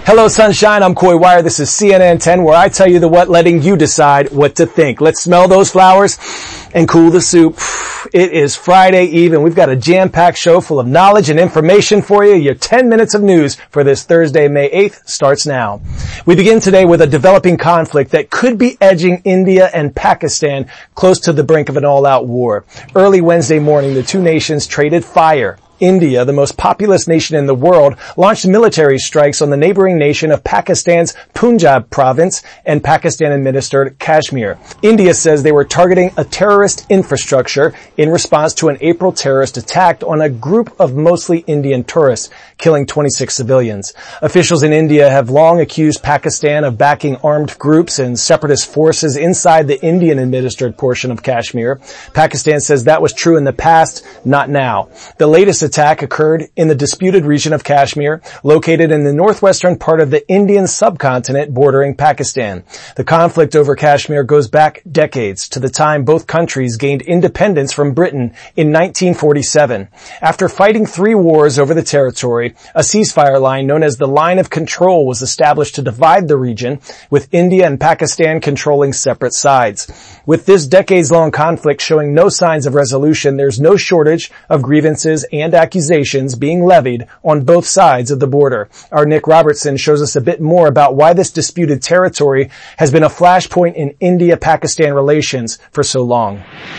Hello, sunshine. I'm Coy Wire. This is CNN 10, where I tell you the what, letting you decide what to think. Let's smell those flowers and cool the soup. It is Friday Eve, and we've got a jam-packed show full of knowledge and information for you. Your 10 minutes of news for this Thursday, May 8th, starts now. We begin today with a developing conflict that could be edging India and Pakistan close to the brink of an all-out war. Early Wednesday morning, the two nations traded fire. India, the most populous nation in the world, launched military strikes on the neighboring nation of Pakistan's Punjab province and Pakistan-administered Kashmir. India says they were targeting a terrorist infrastructure in response to an April terrorist attack on a group of mostly Indian tourists, killing 26 civilians. Officials in India have long accused Pakistan of backing armed groups and separatist forces inside the Indian-administered portion of Kashmir. Pakistan says that was true in the past, not now. The latest attack occurred in the disputed region of Kashmir, located in the northwestern part of the Indian subcontinent bordering Pakistan. The conflict over Kashmir goes back decades to the time both countries gained independence from Britain in 1947. After fighting 3 wars over the territory, a ceasefire line known as the Line of Control was established to divide the region, with India and Pakistan controlling separate sides. With this decades-long conflict showing no signs of resolution, there's no shortage of grievances and accusations being levied on both sides of the border. Our Nick Robertson shows us a bit more about why this disputed territory has been a flashpoint in India-Pakistan relations for so long.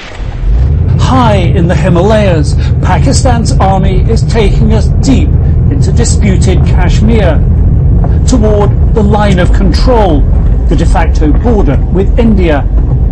High in the Himalayas, Pakistan's army is taking us deep into disputed Kashmir, toward the Line of Control, the de facto border with India,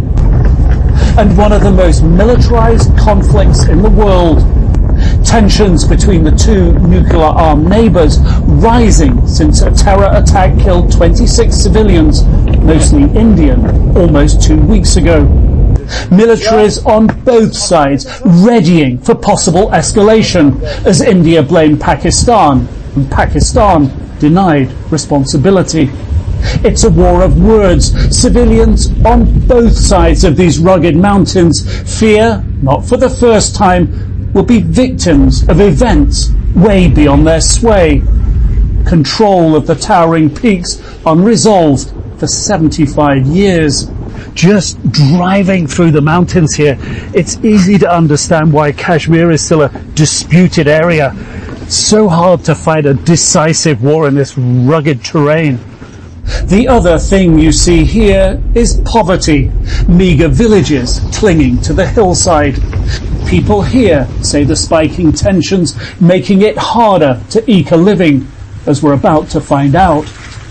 and one of the most militarized conflicts in the world. Tensions between the two nuclear-armed neighbors rising since a terror attack killed 26 civilians, mostly Indian, almost 2 weeks ago. Militaries on both sides readying for possible escalation as India blamed Pakistan and Pakistan denied responsibility. It's a war of words. Civilians on both sides of these rugged mountains fear, not for the first time, will be victims of events way beyond their sway. Control of the towering peaks unresolved for 75 years. Just driving through the mountains here, it's easy to understand why Kashmir is still a disputed area. It's so hard to fight a decisive war in this rugged terrain. The other thing you see here is poverty, meagre villages clinging to the hillside. People here say the spiking tensions making it harder to eke a living, as we're about to find out.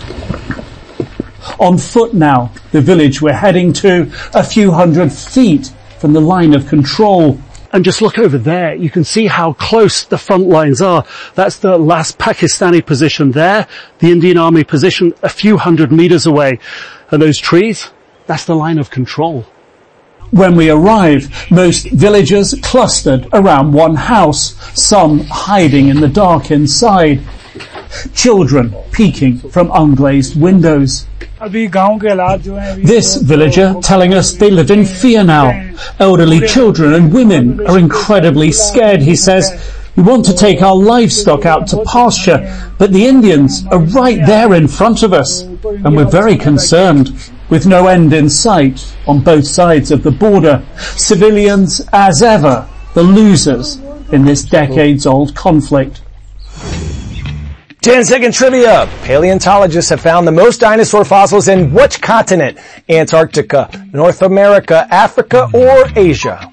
On foot now, the village we're heading to, a few hundred feet from the Line of Control. And just look over there, you can see how close the front lines are. That's the last Pakistani position there, the Indian Army position a few hundred meters away. And those trees, that's the Line of Control. When we arrive, most villagers clustered around one house, some hiding in the dark inside. Children peeking from unglazed windows. This villager telling us they live in fear now. Elderly children and women are incredibly scared, he says. We want to take our livestock out to pasture, but the Indians are right there in front of us, and we're very concerned. With no end in sight on both sides of the border, civilians, as ever, the losers in this decades-old conflict. 10-second trivia. Paleontologists have found the most dinosaur fossils in which continent? Antarctica, North America, Africa, or Asia?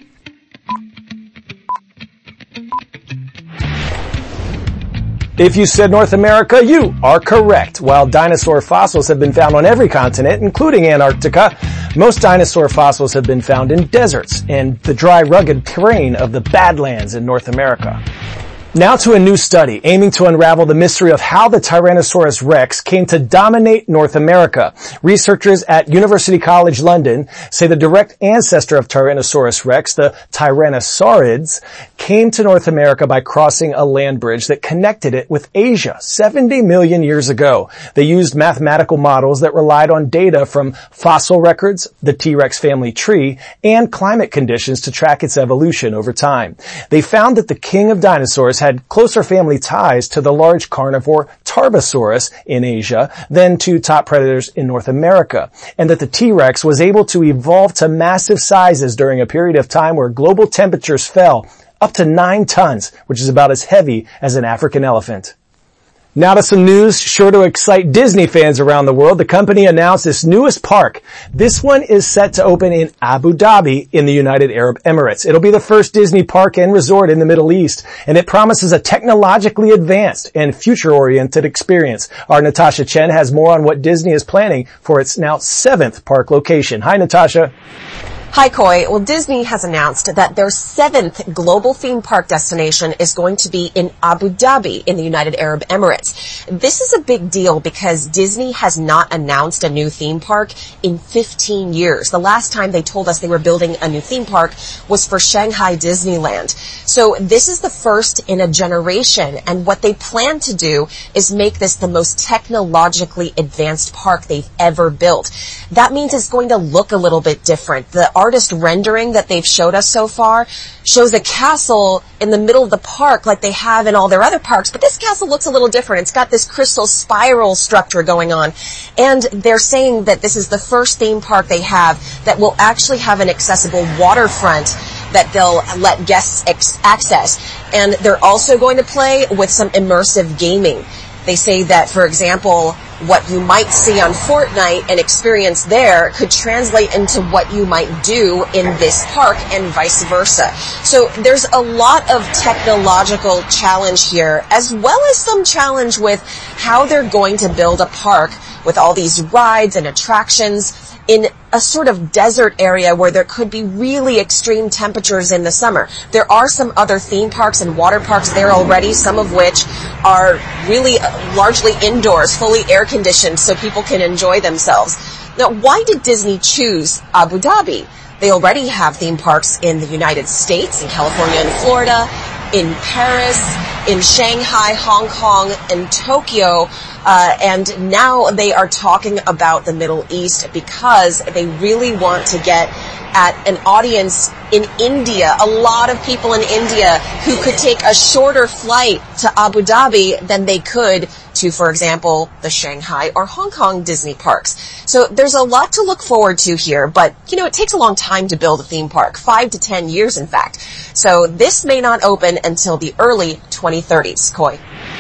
If you said North America, you are correct. While dinosaur fossils have been found on every continent, including Antarctica, most dinosaur fossils have been found in deserts and the dry, rugged terrain of the Badlands in North America. Now to a new study aiming to unravel the mystery of how the Tyrannosaurus rex came to dominate North America. Researchers at University College London say the direct ancestor of Tyrannosaurus rex, the Tyrannosaurids, came to North America by crossing a land bridge that connected it with Asia 70 million years ago. They used mathematical models that relied on data from fossil records, the T-Rex family tree, and climate conditions to track its evolution over time. They found that the king of dinosaurs had closer family ties to the large carnivore Tarbosaurus in Asia, then two top predators in North America, and that the T-Rex was able to evolve to massive sizes during a period of time where global temperatures fell up to 9 tons, which is about as heavy as an African elephant. Now to some news sure to excite Disney fans around the world. The company announced its newest park. This one is set to open in Abu Dhabi in the United Arab Emirates. It'll be the first Disney park and resort in the Middle East, and it promises a technologically advanced and future-oriented experience. Our Natasha Chen has more on what Disney is planning for its now 7th park location. Hi, Natasha. Hi, Coy. Well, Disney has announced that their 7th global theme park destination is going to be in Abu Dhabi in the United Arab Emirates. This is a big deal because Disney has not announced a new theme park in 15 years. The last time they told us they were building a new theme park was for Shanghai Disneyland. So this is the first in a generation, and what they plan to do is make this the most technologically advanced park they've ever built. That means it's going to look a little bit different. The artist rendering that they've showed us so far shows a castle in the middle of the park like they have in all their other parks, but this castle looks a little different. It's got this crystal spiral structure going on, and they're saying that this is the first theme park they have that will actually have an accessible waterfront that they'll let guests access, and they're also going to play with some immersive gaming. They say that, for example, what you might see on Fortnite and experience there could translate into what you might do in this park and vice versa. So there's a lot of technological challenge here, as well as some challenge with how they're going to build a park with all these rides and attractions in a sort of desert area where there could be really extreme temperatures in the summer. There are some other theme parks and water parks there already, some of which are really largely indoors, fully air conditioned, so people can enjoy themselves. Now, why did Disney choose Abu Dhabi? They already have theme parks in the United States, in California and Florida, in Paris, in Shanghai, Hong Kong, and Tokyo, and now they are talking about the Middle East because they really want to get at an audience in India, a lot of people in India who could take a shorter flight to Abu Dhabi than they could to, for example, the Shanghai or Hong Kong Disney parks. So there's a lot to look forward to here, but, it takes a long time to build a theme park, 5 to 10 years, in fact. So this may not open until the early 2030s. Coy.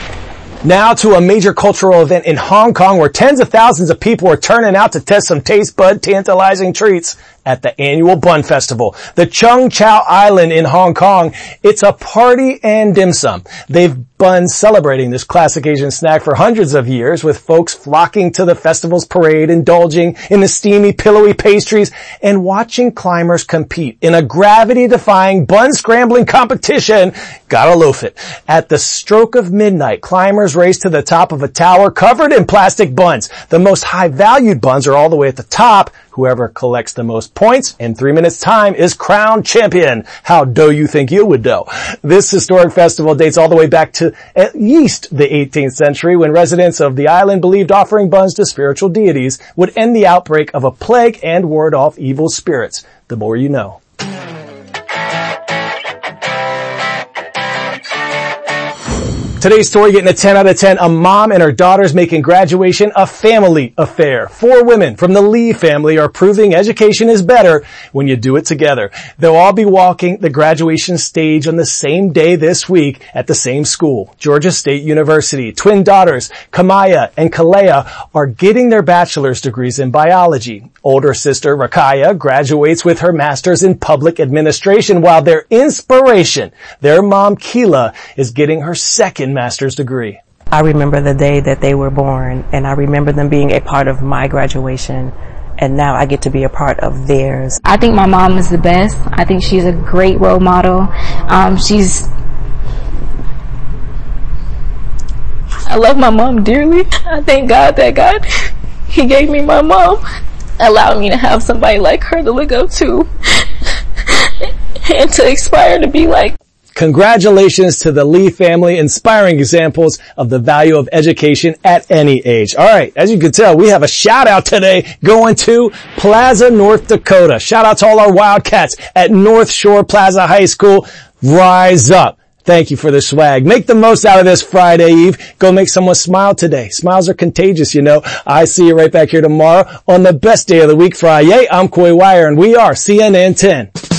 Now to a major cultural event in Hong Kong where tens of thousands of people are turning out to test some taste bud tantalizing treats at the annual Bun Festival. The Chung Chau Island in Hong Kong, it's a party and dim sum. They've been celebrating this classic Asian snack for hundreds of years, with folks flocking to the festival's parade, indulging in the steamy, pillowy pastries, and watching climbers compete in a gravity-defying bun-scrambling competition. Gotta loaf it. At the stroke of midnight, climbers race to the top of a tower covered in plastic buns. The most high-valued buns are all the way at the top. Whoever collects the most points in 3 minutes' time is crowned champion. How do you think you would do? This historic festival dates all the way back to at least the 18th century, when residents of the island believed offering buns to spiritual deities would end the outbreak of a plague and ward off evil spirits. The more you know. Today's story getting a 10 out of 10. A mom and her daughters making graduation a family affair. 4 women from the Lee family are proving education is better when you do it together. They'll all be walking the graduation stage on the same day this week at the same school, Georgia State University. Twin daughters, Kamaya and Kalea, are getting their bachelor's degrees in biology. Older sister, Rakaya, graduates with her master's in public administration, while their inspiration, their mom, Keela, is getting her second master's degree. I remember the day that they were born, and I remember them being a part of my graduation, and now I get to be a part of theirs. I think my mom is the best. I think she's a great role model. I love my mom dearly. I thank God that He gave me my mom, allowed me to have somebody like her to look up to and to aspire to be like. Congratulations to the Lee family, inspiring examples of the value of education at any age. All right, as you can tell, we have a shout out today going to Plaza, North Dakota. Shout out to all our Wildcats at North Shore Plaza High School. Rise up. Thank you for the swag. Make the most out of this Friday Eve. Go make someone smile today. Smiles are contagious, you know. I see you right back here tomorrow on the best day of the week, Friday. I'm Coy Wire, and we are CNN 10.